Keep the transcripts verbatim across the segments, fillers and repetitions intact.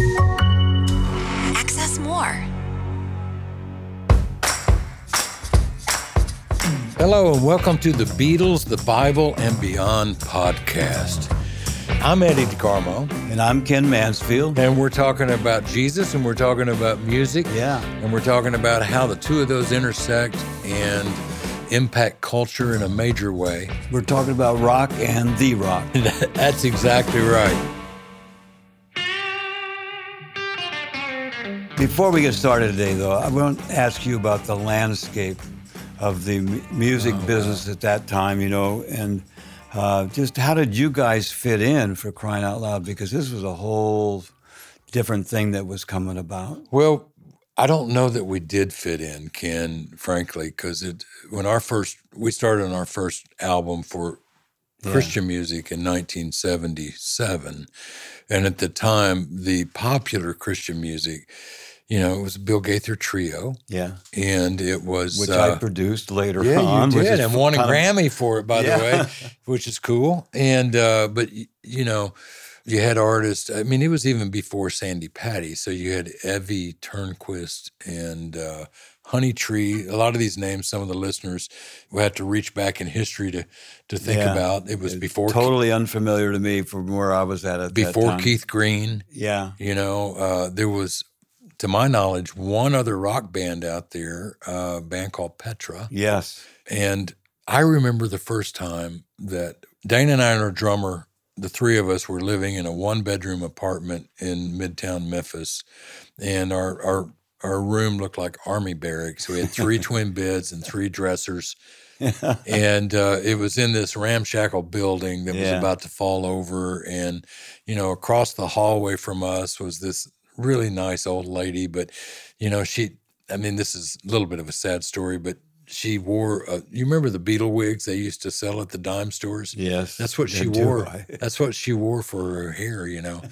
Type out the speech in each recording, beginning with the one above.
Access more. Hello, and welcome to the Beatles, the Bible, and Beyond podcast. I'm Eddie DeCarmo. And I'm Ken Mansfield. And we're talking about Jesus, and we're talking about music. Yeah. And we're talking about how the two of those intersect and impact culture in a major way. We're talking about rock and the rock. That's exactly right. Before we get started today, though, I want to ask you about the landscape of the mu- music Oh, business wow. at that time, you know, and uh, just how did you guys fit in, for crying out loud? Because this was a whole different thing that was coming about. Well, I don't know that we did fit in, Ken, frankly, because it when our first we started on our first album for Yeah. Christian music in nineteen seventy-seven, and at the time, the popular Christian music, you know, it was Bill Gaither Trio, Yeah. and it was Which uh, I produced later yeah, on. you which did, is and won a kind of- Grammy for it, by Yeah. the way, which is cool. And uh, but y- you know, you had artists. I mean, it was even before Sandy Patty, so you had Evie Turnquist and uh, Honey Tree. A lot of these names, some of the listeners will have to reach back in history to to think Yeah. about. It was before Totally unfamiliar to me from where I was at at that before time. Keith Green. Yeah. You know, uh, there was, to my knowledge, one other rock band out there, uh, a band called Petra. Yes. And I remember the first time that Dana and I and our drummer, the three of us were living in a one-bedroom apartment in Midtown Memphis, and our our our room looked like army barracks. We had three twin beds and three dressers, and uh, it was in this ramshackle building that was Yeah. about to fall over. And you know, across the hallway from us was this really nice old lady, but you know, she. I mean, this is a little bit of a sad story, but she wore, uh, you remember the Beatle wigs they used to sell at the dime stores? Yes. That's what I she do. wore. I- That's what she wore for her hair, you know.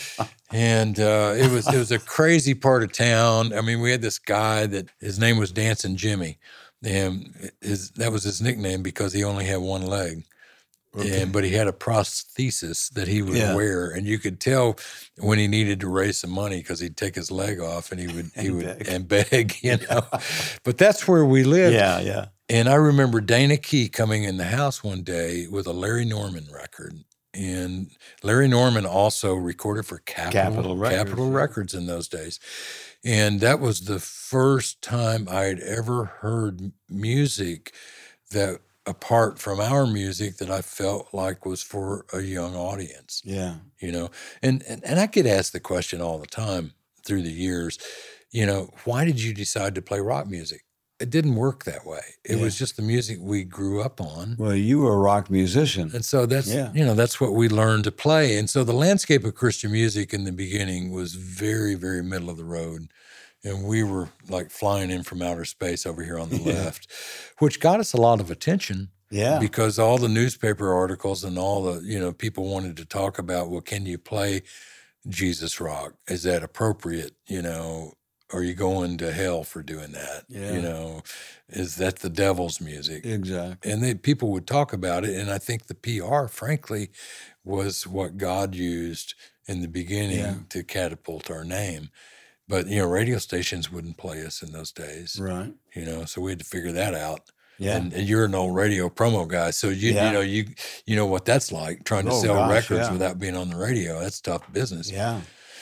And uh, it was it was a crazy part of town. I mean, we had this guy that his name was Dancing Jimmy, and his that was his nickname because he only had one leg. Okay. And but he had a prosthesis that he would Yeah. wear, and you could tell when he needed to raise some money because he'd take his leg off and he would he And would beg. and beg, you know. But that's where we lived. Yeah, yeah. And I remember Dana Key coming in the house one day with a Larry Norman record. And Larry Norman also recorded for Capitol, Capitol Records, Capitol yeah. Records in those days. And that was the first time I had ever heard music that, apart from our music, that I felt like was for a young audience. Yeah. You know, and, and and I get asked the question all the time through the years, you know, why did you decide to play rock music? It didn't work that way. It Yeah. was just the music we grew up on. Well, you were a rock musician. And so that's, Yeah. you know, that's what we learned to play. And so the landscape of Christian music in the beginning was very, very middle of the road. And we were like flying in from outer space over here on the Yeah. left, which got us a lot of attention. Yeah. Because all the newspaper articles and all the, you know, people wanted to talk about, well, can you play Jesus rock? Is that appropriate? You know, are you going to hell for doing that? Yeah. You know, is that the devil's music? Exactly. And they, people would talk about it. And I think the P R, frankly, was what God used in the beginning Yeah. to catapult our name. But, you know, radio stations wouldn't play us in those days, Right. you know, so we had to figure that out. Yeah. And, and you're an old radio promo guy, so you Yeah. you know you you know what that's like, trying to Oh, sell gosh, records yeah. without being on the radio. That's tough business. yeah.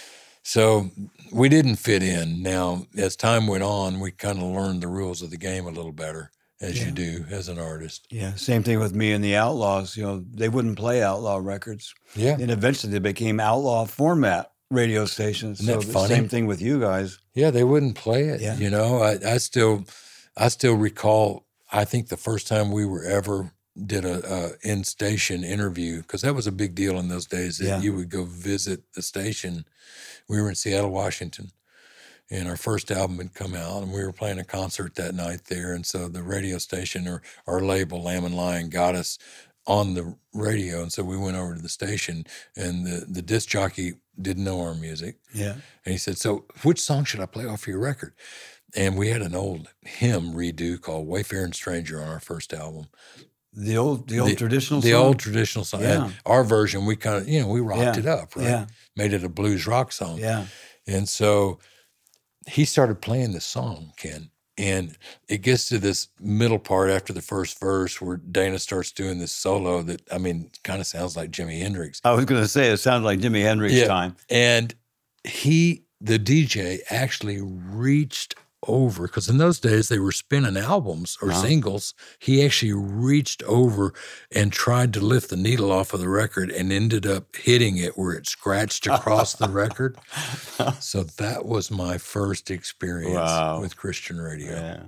So we didn't fit in. Now, as time went on, we kind of learned the rules of the game a little better, as Yeah. you do as an artist. Yeah. Same thing with me and the Outlaws. You know, they wouldn't play outlaw records. Yeah, And eventually they became outlaw format radio stations. Isn't that so the funny? same thing with you guys. yeah, they wouldn't play it. Yeah. You know, I, I still I still recall. I think the first time we were ever did a, a in-station interview, because that was a big deal in those days, that Yeah. you would go visit the station. We were in Seattle, Washington, and our first album had come out, and we were playing a concert that night there. And so the radio station, or our label, Lamb and Lion, got us on the radio. And so we went over to the station, and the, the disc jockey didn't know our music. Yeah. And he said, so which song should I play off your record? And we had an old hymn redo called Wayfaring Stranger on our first album. The old, the old The- traditional The song? old traditional song. Yeah. And our version, we kind of, you know, we rocked Yeah. it up, right? Yeah. made it a blues rock song. Yeah. And so he started playing the song, Ken. And it gets to this middle part after the first verse where Dana starts doing this solo that, I mean, kind of sounds like Jimi Hendrix. I was going to say, it sounded like Jimi Hendrix Yeah. time. And he, the D J, actually reached over, because in those days they were spinning albums or Uh-huh. singles. He actually reached over and tried to lift the needle off of the record and ended up hitting it where it scratched across the record. So that was my first experience Wow. with Christian radio. Yeah.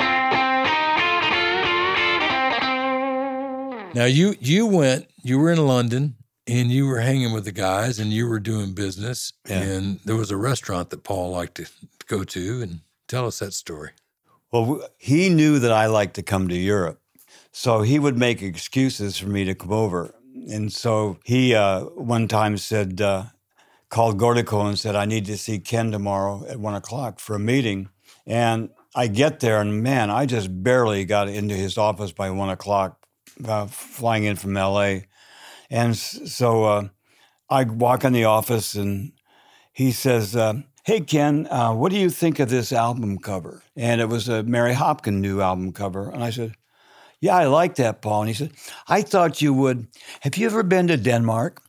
Now you you went, you were in London and you were hanging with the guys and you were doing business, Yeah. and there was a restaurant that Paul liked to go to, and tell us that story. Well, w- he knew that I liked to come to Europe, so he would make excuses for me to come over. And so he uh, one time said, uh, called Gordico and said, I need to see Ken tomorrow at one o'clock for a meeting. And I get there, and man, I just barely got into his office by one o'clock, uh, flying in from L A. And s- so uh, I walk in the office, and he says, uh, hey, Ken, uh, what do you think of this album cover? And it was a Mary Hopkin new album cover. And I said, yeah, I like that, Paul. And he said, I thought you would. Have you ever been to Denmark?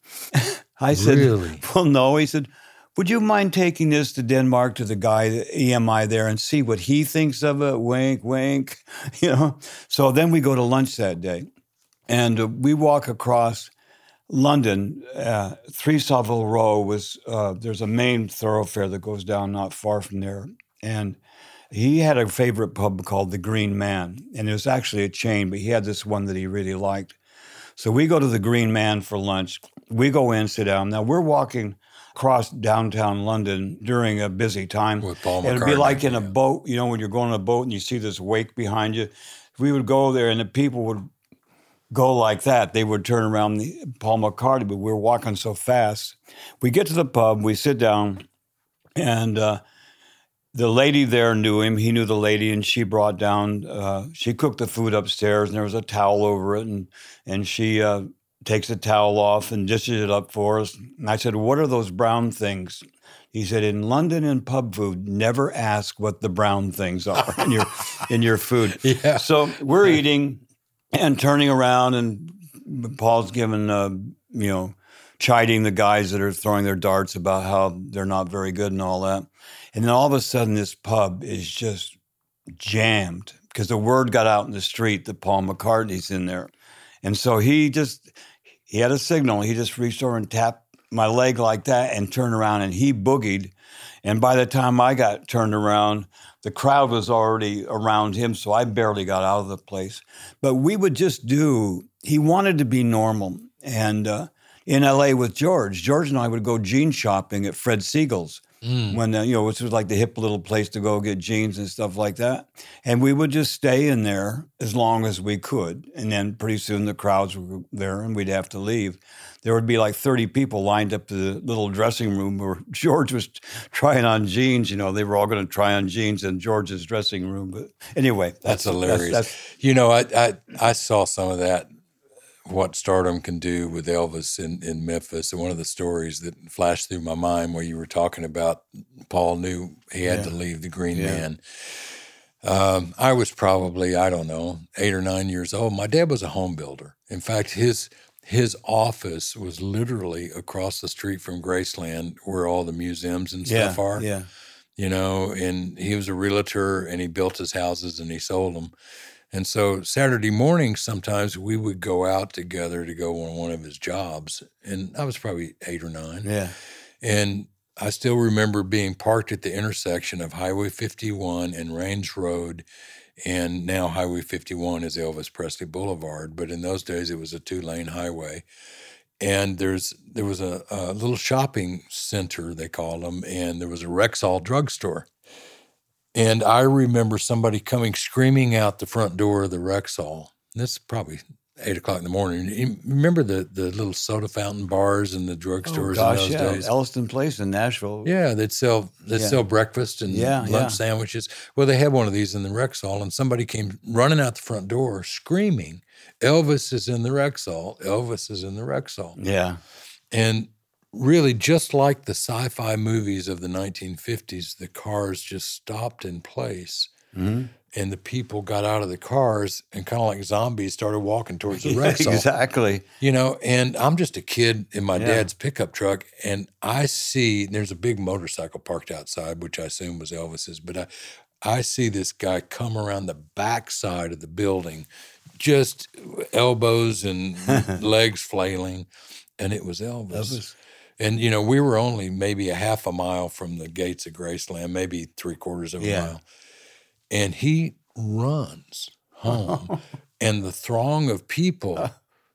I said, Really? well, no. He said, would you mind taking this to Denmark to the guy, the E M I there, and see what he thinks of it? Wink, wink. You know. So then we go to lunch that day, and uh, we walk across London. Uh, Three Savile Row was, uh, there's a main thoroughfare that goes down not far from there. And he had a favorite pub called the Green Man. And it was actually a chain, but he had this one that he really liked. So we go to the Green Man for lunch. We go in, sit down. Now we're walking across downtown London during a busy time. With Paul It'd be McCartney, like in a yeah. boat, you know, when you're going on a boat and you see this wake behind you. We would go there and the people would go like that. They would turn around the Paul McCartney, but we were walking so fast. We get to the pub, we sit down, and uh, the lady there knew him. He knew the lady, and she brought down, uh, she cooked the food upstairs, and there was a towel over it, and and she uh, takes the towel off and dishes it up for us. And I said, what are those brown things? He said, in London in pub food, never ask what the brown things are in your in your food. Yeah. So we're eating and turning around, and Paul's giving, uh, you know, chiding the guys that are throwing their darts about how they're not very good and all that. And then all of a sudden, this pub is just jammed because the word got out in the street that Paul McCartney's in there. And so he just, he had a signal. He just reached over and tapped my leg like that and turned around, and he boogied. And by the time I got turned around, the crowd was already around him, so I barely got out of the place. But we would just do, he wanted to be normal. And uh, in L A with George, George and I would go jean shopping at Fred Siegel's. Mm. When, uh, you know, which was like the hip little place to go get jeans and stuff like that. And we would just stay in there as long as we could. And then pretty soon the crowds were there and we'd have to leave. There would be like thirty people lined up to the little dressing room where George was trying on jeans. You know, they were all going to try on jeans in George's dressing room. But anyway. That's, That's hilarious. That's, that's, you know, I, I I saw some of that, what stardom can do with Elvis in, in Memphis. And one of the stories that flashed through my mind where you were talking about Paul knew he had Yeah. to leave the Green Yeah. Man. Um, I was probably, I don't know, eight or nine years old. My dad was a home builder. In fact, his his office was literally across the street from Graceland where all the museums and yeah, stuff are. yeah. You know, and he was a realtor and he built his houses and he sold them. And so Saturday mornings, sometimes we would go out together to go on one of his jobs. And I was probably eight or nine. Yeah. And I still remember being parked at the intersection of Highway fifty-one and Range Road. And now Highway fifty-one is Elvis Presley Boulevard. But in those days, it was a two-lane highway. And there's there was a, a little shopping center, they called them, and there was a Rexall drugstore. And I remember somebody coming screaming out the front door of the Rexall. This is probably eight o'clock in the morning. You remember the, the little soda fountain bars and the drugstores Oh, gosh, in those yeah. days? Elliston Place in Nashville. Yeah, they'd sell they'd Yeah. sell breakfast and Yeah, lunch yeah. sandwiches. Well, they had one of these in the Rexall, and somebody came running out the front door screaming, "Elvis is in the Rexall! Elvis is in the Rexall!" Yeah. And really, just like the sci-fi movies of the nineteen fifties, the cars just stopped in place. Mm-hmm. And the people got out of the cars and kind of like zombies started walking towards the wreck. Yeah, exactly. You know, and I'm just a kid in my Yeah. dad's pickup truck, and I see there's a big motorcycle parked outside, which I assume was Elvis's, but I, I see this guy come around the back side of the building, just elbows and legs flailing, and it was Elvis. Elvis. And, you know, we were only maybe a half a mile from the gates of Graceland, maybe three quarters of a Yeah. mile. And he runs home, and the throng of people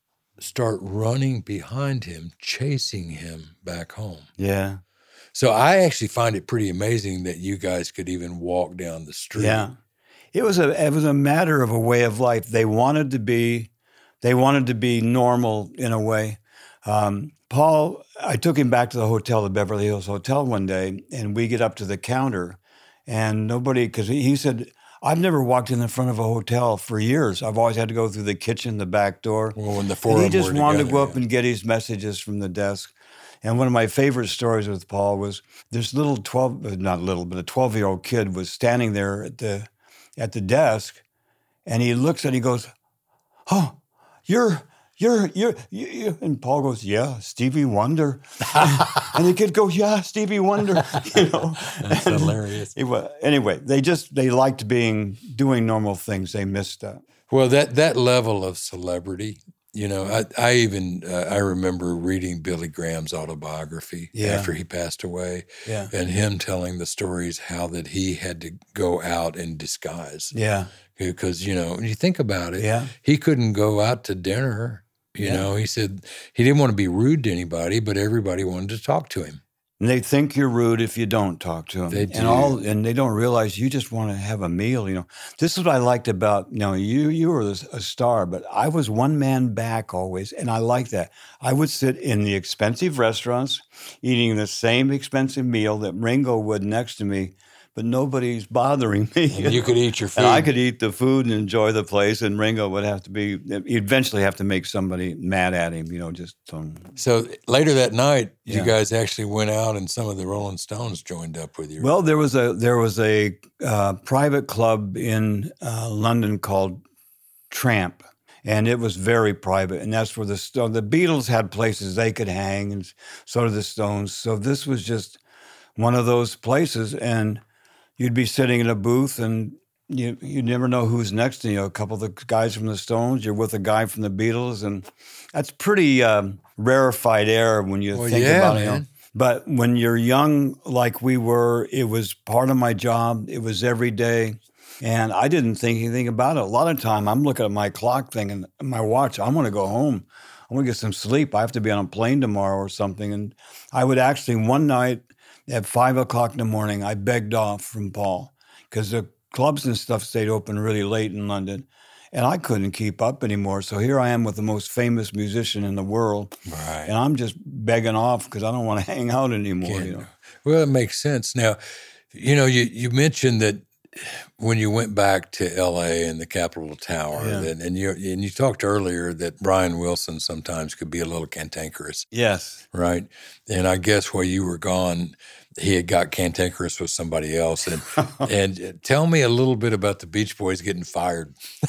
start running behind him, chasing him back home. Yeah. So I actually find it pretty amazing that you guys could even walk down the street. Yeah. It was a it was a matter of a way of life. They wanted to be they wanted to be normal in a way. Um, Paul, I took him back to the hotel, the Beverly Hills Hotel one day, and we get up to the counter. And nobody, because he, he said, I've never walked in the front of a hotel for years. I've always had to go through the kitchen, the back door. Well, when the four and he of them just were wanted together, to go up yeah. and get his messages from the desk. And one of my favorite stories with Paul was this little twelve, uh, not little, but a twelve-year-old kid was standing there at the at the desk, and he looks and he goes, "Oh, you're." You're, you're, you, you, and Paul goes, yeah, Stevie Wonder. And the kid goes, yeah, Stevie Wonder, you know. That's And hilarious. It was, anyway, they just, they liked being, doing normal things. They missed that. Well, that that level of celebrity, you know, I, I even, uh, I remember reading Billy Graham's autobiography Yeah. after he passed away, Yeah. and him telling the stories how that he had to go out in disguise. Yeah. Because, you know, when you think about it, Yeah. he couldn't go out to dinner. You Yeah. know, he said he didn't want to be rude to anybody, but everybody wanted to talk to him. And they think you're rude if you don't talk to them. They And do. all, and they don't realize you just want to have a meal. You know, this is what I liked about. You know, you you were a star, but I was one man back always, and I liked that. I would sit in the expensive restaurants, eating the same expensive meal that Ringo would next to me, but nobody's bothering me. And you could eat your food. And I could eat the food and enjoy the place, and Ringo would have to be, he'd eventually have to make somebody mad at him, you know, just um, So later that night, Yeah. you guys actually went out, and some of the Rolling Stones joined up with you. Well, there was a there was a uh, private club in uh, London called Tramp, and it was very private, and that's where the Sto- the Beatles had places they could hang, and so did the Stones. So this was just one of those places, and you'd be sitting in a booth, and you you never know who's next to you. A couple of the guys from the Stones, you're with a guy from the Beatles, and that's pretty um, rarefied air when you Well, think yeah, about it. You know. man. But when you're young, like we were, it was part of my job. It was every day. And I didn't think anything about it. A lot of time, I'm looking at my clock thinking, my watch, I want to go home. I want to get some sleep. I have to be on a plane tomorrow or something. And I would actually, one night at five o'clock in the morning, I begged off from Paul because the clubs and stuff stayed open really late in London. And I couldn't keep up anymore. So here I am with the most famous musician in the world. Right. And I'm just begging off because I don't want to hang out anymore. Can't- You know? Well, it makes sense. Now, you know, you, you mentioned that when you went back to L A and the Capitol Tower, Yeah. that, and you and you talked earlier that Brian Wilson sometimes could be a little cantankerous, Yes. right? And I guess while you were gone, he had got cantankerous with somebody else. And and tell me a little bit about the Beach Boys getting fired.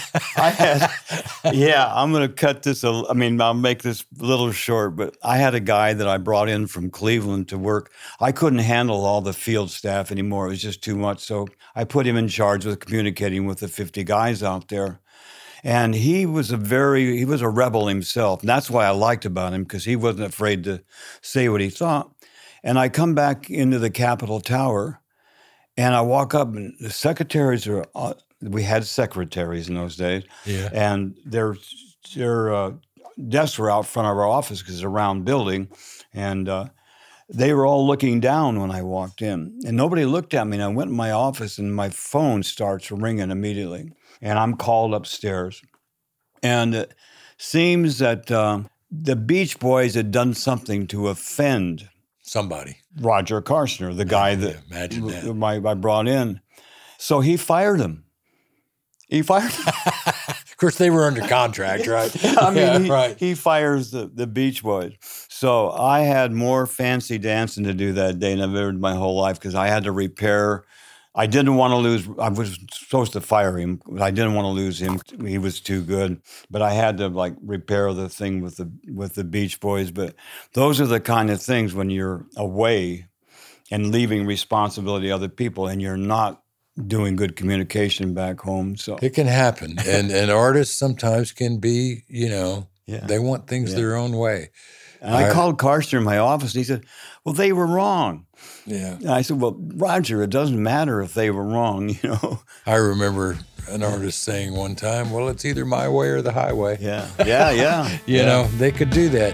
I had, yeah, I'm going to cut this. A, I mean, I'll make this a little short, but I had a guy that I brought in from Cleveland to work. I couldn't handle all the field staff anymore. It was just too much. So I put him in charge with communicating with the fifty guys out there. And he was a very, he was a rebel himself. And that's why I liked about him, because he wasn't afraid to say what he thought. And I come back into the Capitol Tower, and I walk up, and the secretaries are, uh, we had secretaries in those days, Yeah. and their their uh, desks were out front of our office because it's a round building, and uh, they were all looking down when I walked in, and nobody looked at me. And I went in my office, and my phone starts ringing immediately, and I'm called upstairs, and it seems that uh, the Beach Boys had done something to offend Somebody. Roger Karshner, the guy Yeah, that imagine that. I, I brought in. So he fired him. He fired him. Of course, they were under contract, right? I mean, Yeah, he, right. he fires the, the Beach Boys. So I had more fancy dancing to do that day than I've ever in my whole life because I had to repair. I didn't want to lose. I was supposed to fire him. But I didn't want to lose him. He was too good. But I had to like repair the thing with the with the Beach Boys. But those are the kind of things when you're away and leaving responsibility to other people, and you're not doing good communication back home. So it can happen, and and artists sometimes can be, you know, yeah. they want things Yeah. their own way. And I, I called Karster in my office, and he said, "Well, they were wrong." Yeah. And I said, "Well, Roger, it doesn't matter if they were wrong, you know." I remember an artist saying one time, "Well, it's either my way or the highway." Yeah, yeah, yeah. you yeah. know, they could do that.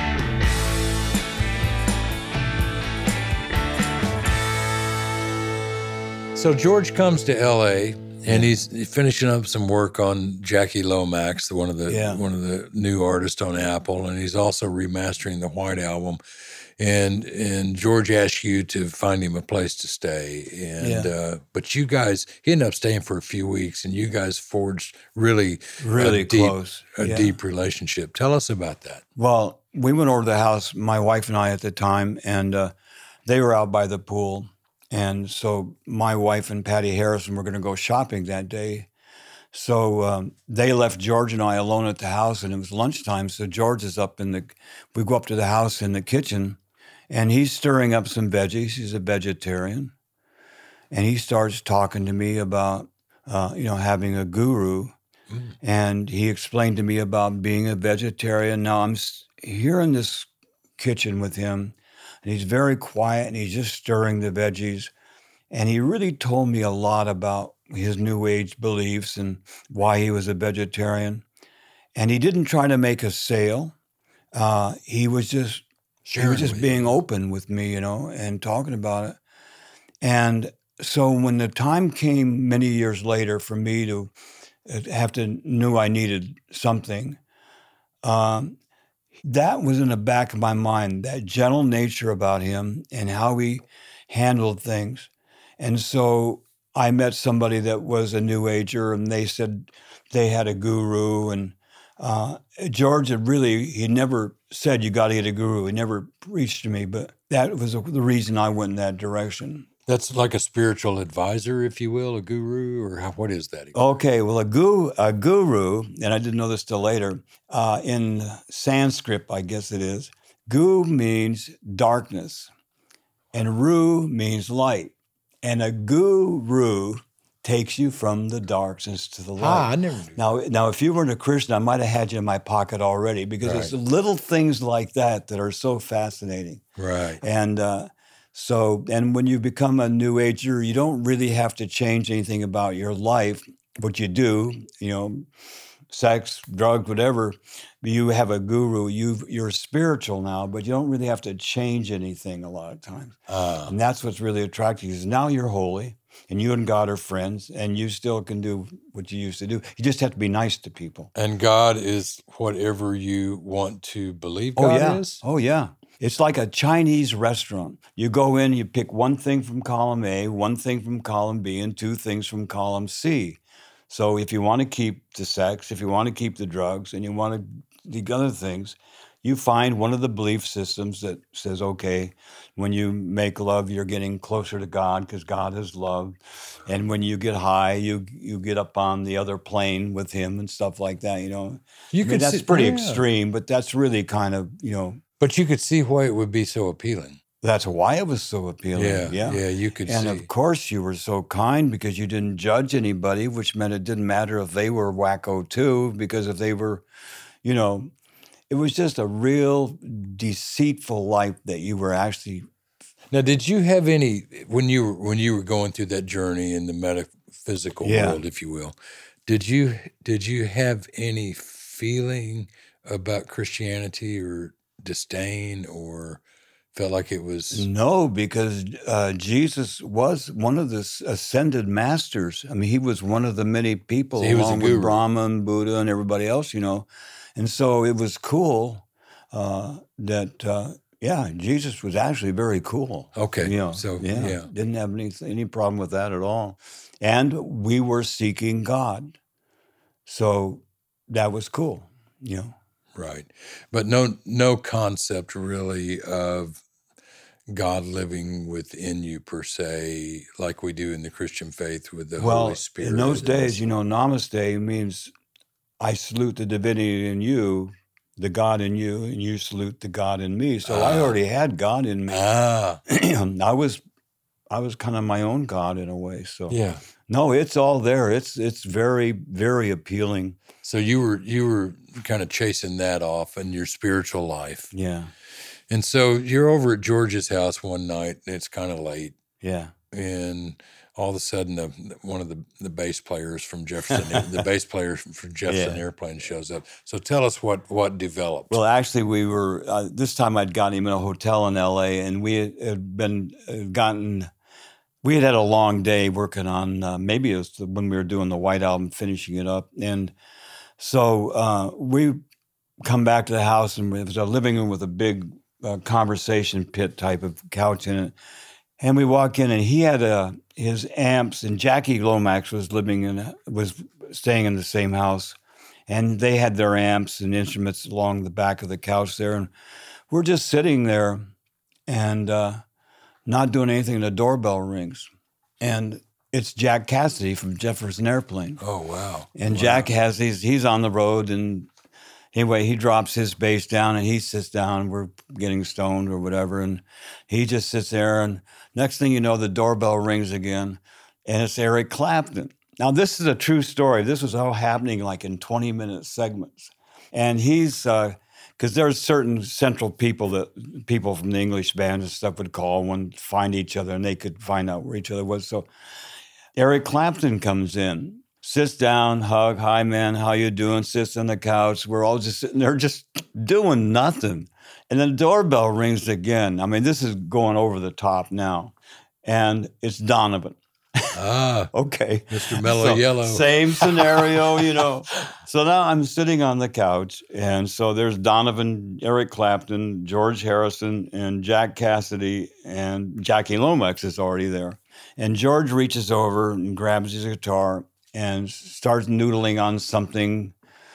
So George comes to L A and he's finishing up some work on Jackie Lomax, one of the Yeah. one of the new artists on Apple, and he's also remastering the White Album. And and George asked you to find him a place to stay, and Yeah. uh, but you guys, he ended up staying for a few weeks, and you guys forged really Really a deep, close. a Yeah. deep relationship. Tell us about that. Well, we went over to the house, my wife and I at the time, and uh, they were out by the pool. And so my wife and Patty Harrison were going to go shopping that day. So um, they left George and I alone at the house, and it was lunchtime. So George is up in the, we go up to the house in the kitchen, and he's stirring up some veggies. He's a vegetarian. And he starts talking to me about, uh, you know, having a guru. Mm. And he explained to me about being a vegetarian. Now I'm here in this kitchen with him, and he's very quiet, and he's just stirring the veggies. And he really told me a lot about his New Age beliefs and why he was a vegetarian. And he didn't try to make a sale. Uh, he was just Sharing he was just being you. open with me, you know, and talking about it. And so when the time came many years later for me to have to knew I needed something, um, that was in the back of my mind, that gentle nature about him and how he handled things. And so I met somebody that was a New Ager, and they said they had a guru. And uh, George had really, he never said, you got to get a guru. He never preached to me, but that was the reason I went in that direction. That's like a spiritual advisor, if you will, a guru, or how, what is that? Okay, well, a guru, a guru, and I didn't know this till later, uh, in Sanskrit, I guess it is, gu means darkness, and ru means light. And a guru takes you from the darkness to the light. Ah, I never knew. Now, now, if you weren't a Christian, I might have had you in my pocket already, because Right. it's little things like that that are so fascinating. Right. And uh, so, and when you become a New Ager, you don't really have to change anything about your life. What you do, you know, sex, drugs, whatever, you have a guru. You you're spiritual now, but you don't really have to change anything a lot of times. Uh, And that's what's really attractive, is now you're holy, and you and God are friends, and you still can do what you used to do. You just have to be nice to people. and God is whatever you want to believe God oh yeah, is? oh yeah. It's like a Chinese restaurant. You go in, you pick one thing from column A, one thing from column B, and two things from column C. So if you want to keep the sex, if you want to keep the drugs, and you want to the other things, you find one of the belief systems that says, okay, when you make love, you're getting closer to God because God is love. And when you get high, you you get up on the other plane with him and stuff like that, you know. You I mean, could that's see- pretty yeah. extreme, but that's really kind of, you know, But you could see why it would be so appealing. that's why it was so appealing. Yeah, Yeah. yeah, you could And see. of course, you were so kind because you didn't judge anybody, which meant it didn't matter if they were wacko too, because if they were, you know, it was just a real deceitful life that you were actually. Now, did you have any when you were when you were going through that journey in the metaphysical Yeah. world, if you will? Did you did you have any feeling about Christianity or disdain, or felt like it was? No, because uh, Jesus was one of the s- ascended masters. I mean, he was one of the many people, So he was a along guru. with Brahma and Buddha and everybody else, you know. And so it was cool uh, that, uh, yeah, Jesus was actually very cool. Okay, You know, so yeah, yeah. didn't have any any problem with that at all. And we were seeking God, so that was cool. You know, right. But no, no concept really of God living within you per se, like we do in the Christian faith with the Well, Holy Spirit. in those and days, this- you know, Namaste means I salute the divinity in you, the God in you, and you salute the God in me. So I Ah. already had God in me. ah, I was, I was kind of my own God in a way. So yeah. no, it's all there. It's it's very very appealing. So you were you were kind of chasing that off in your spiritual life. Yeah, And so you're over at George's house one night, and it's kind of late, yeah. and all of a sudden, the, one of the, the bass players from Jefferson, the bass player from Jefferson Yeah. Airplane shows up. So tell us what what developed. Well, actually, we were uh, this time I'd gotten him in a hotel in L A, and we had, had been uh, gotten. We had had a long day working on uh, maybe it was when we were doing the White Album, finishing it up, and so uh, we come back to the house, and it was a living room with a big uh, conversation pit type of couch in it. And we walk in, and he had uh, his amps, and Jackie Lomax was living in, was staying in the same house, and they had their amps and instruments along the back of the couch there, and we're just sitting there, and uh, not doing anything. And the doorbell rings, and it's Jack Cassidy from Jefferson Airplane. Oh, wow. And Wow. Jack has these, he's on the road, and anyway, he drops his bass down and he sits down. We're getting stoned or whatever, and he just sits there, and next thing you know, the doorbell rings again, and it's Eric Clapton. Now, this is a true story. This was all happening like in twenty-minute segments. And he's, because there's certain central people that people from the English bands and stuff would call and find each other, and they could find out where each other was. So Eric Clapton comes in, sits down, hug, hi, man, how you doing? Sits on the couch. We're all just sitting there just doing nothing. And then the doorbell rings again. I mean, this is going over the top now. And it's Donovan. Ah, Okay. Mister Mellow So, Yellow. Same scenario, you know. So now I'm sitting on the couch, and so there's Donovan, Eric Clapton, George Harrison, and Jack Cassidy, and Jackie Lomax is already there. And George reaches over and grabs his guitar and starts noodling on something.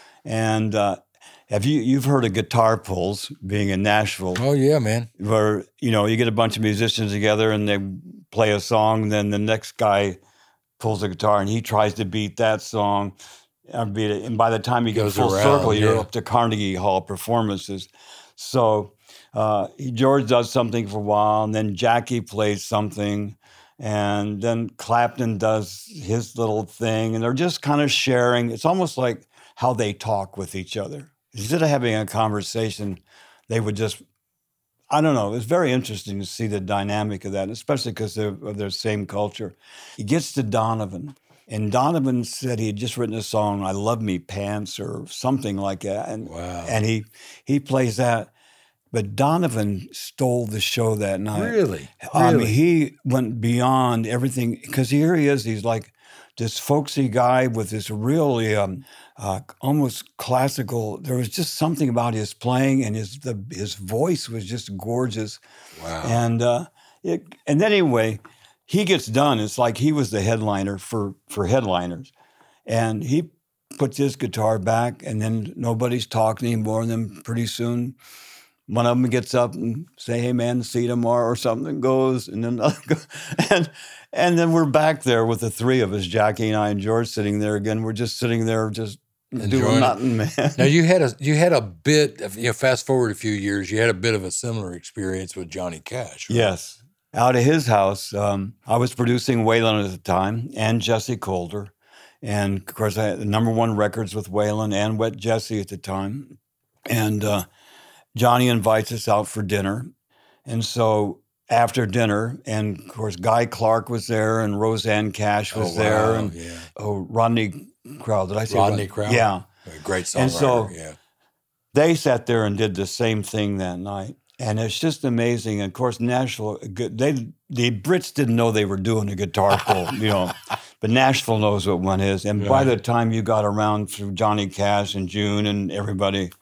And uh, have you you've heard of guitar pulls being in Nashville? Oh, yeah, man. Where, you know, you get a bunch of musicians together and they play a song, then the next guy pulls a guitar and he tries to beat that song. And beat it. And by the time you get Goes full around, circle, you're yeah. up to Carnegie Hall performances. So uh, George does something for a while, and then Jackie plays something, and then Clapton does his little thing, and they're just kind of sharing. It's almost like how they talk with each other. Instead of having a conversation, they would just, I don't know, it was very interesting to see the dynamic of that, especially because they're of their same culture. He gets to Donovan, and Donovan said he had just written a song, I Love Me Pants, or something like that. And, Wow. and he, he plays that. But Donovan stole the show that night. Really? I mean, Really? he went beyond everything, because here he is. He's like this folksy guy with this really um, uh, almost classical. There was just something about his playing, and his the, his voice was just gorgeous. Wow. And uh, it, and then anyway, he gets done. It's like he was the headliner for for headliners, and he puts his guitar back, and then nobody's talking anymore. And then pretty soon, one of them gets up and say, "Hey, man, see you tomorrow," or something goes, and then another goes, and and then we're back there with the three of us, Jackie and I and George, sitting there again. We're just sitting there, just Enjoying doing it. nothing, man. Now you had a you had a bit of, you know, fast forward a few years, you had a bit of a similar experience with Johnny Cash. Right? Yes. Out of his house, um, I was producing Waylon at the time and Jesse Calder. And of course, I had the number one records with Waylon and Wet Jesse at the time. And uh, Johnny invites us out for dinner. And so after dinner, and of course, Guy Clark was there and Roseanne Cash was Oh, there. wow, And yeah. oh, Rodney Crowell. Did I say Rodney Rod- Crowell? Yeah. A great songwriter. And so- yeah. They sat there and did the same thing that night. And it's just amazing. And of course, Nashville, they the Brits didn't know they were doing a guitar pull, you know, but Nashville knows what one is. And by Right. the time you got around through Johnny Cash and June and everybody,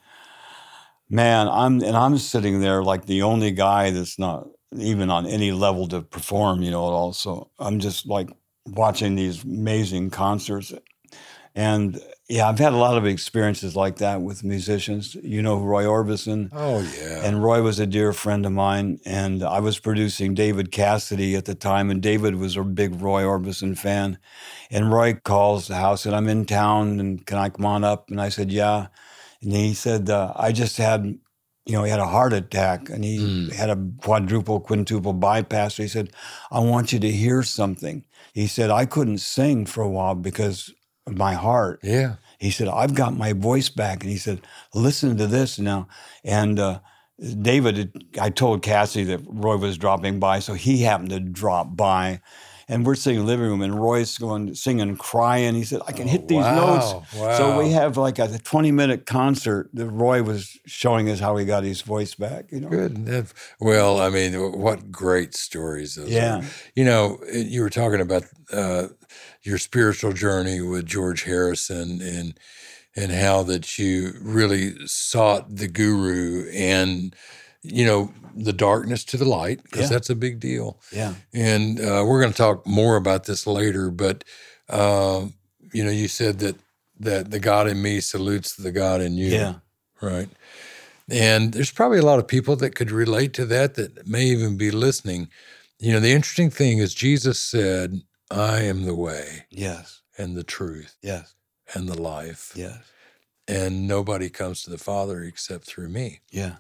man, I'm and I'm sitting there like the only guy that's not even on any level to perform, you know, at all. So I'm just like watching these amazing concerts. And Yeah, I've had a lot of experiences like that with musicians. You know Roy Orbison? Oh, yeah. And Roy was a dear friend of mine, and I was producing David Cassidy at the time, and David was a big Roy Orbison fan. And Roy calls the house, and I'm in town, and can I come on up? And I said, yeah. And he said, uh, I just had, you know, he had a heart attack, and he mm. had a quadruple, quintuple bypass. So he said, I want you to hear something. He said, I couldn't sing for a while because of my heart. Yeah. He said, I've got my voice back. And he said, listen to this now. And uh, David, I told Cassie that Roy was dropping by, so he happened to drop by. And we're sitting in the living room, and Roy's going singing, crying. He said, I can hit these wow, notes. Wow. So we have like a twenty-minute concert that Roy was showing us how he got his voice back. You know? Good. Well, I mean, what great stories those yeah. are. You know, you were talking about uh, your spiritual journey with George Harrison and and how that you really sought the guru and, you know, the darkness to the light, because yeah. that's a big deal. Yeah. And uh, we're going to talk more about this later, but, uh, you know, you said that, that the God in me salutes the God in you. Yeah. Right. And there's probably a lot of people that could relate to that, that may even be listening. You know, the interesting thing is Jesus said, I am the way. Yes. And the truth. Yes. And the life. Yes. And nobody comes to the Father except through me. Yeah.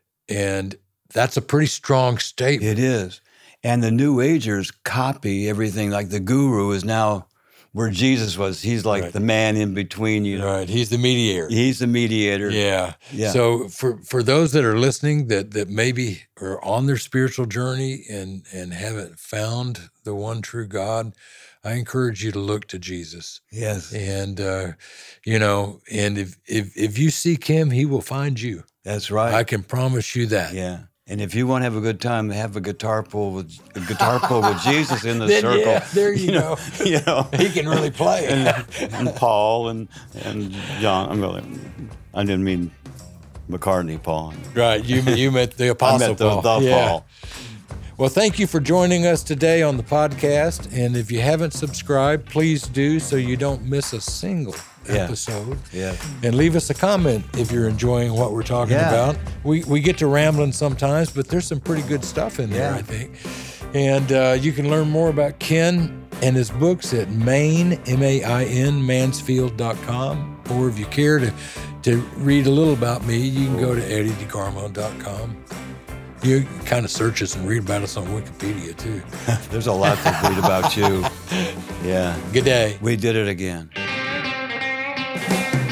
And that's a pretty strong statement. It is. And the New Agers copy everything. Like the guru is now where Jesus was. He's like right. the man in between, you know. Right. He's the mediator. He's the mediator. Yeah. Yeah. So for, for those that are listening that, that maybe are on their spiritual journey and, and haven't found the one true God, I encourage you to look to Jesus. Yes. And, uh, you know, and if, if, if you seek him, he will find you. That's right. I can promise you that. Yeah. And if you want to have a good time, have a guitar pull with a guitar pull with Jesus in the then, circle. Yeah, there you, you go. Know, you know, he can really play. and, and Paul and and John. I'm really, I didn't mean McCartney, Paul. Right. You you met the Apostle I met the, Paul. the yeah. Paul. Well, thank you for joining us today on the podcast. And if you haven't subscribed, please do so you don't miss a single yeah. episode. Yeah. And leave us a comment if you're enjoying what we're talking yeah. about. We we get to rambling sometimes, but there's some pretty good stuff in there, yeah. I think. And uh, you can learn more about Ken and his books at Main, M A I N, Mansfield dot com. Or if you care to, to read a little about me, you can go to Eddie DeGarmo dot com. You kind of search us and read about us on Wikipedia, too. There's a lot to read about you. Yeah. Good day. We did it again.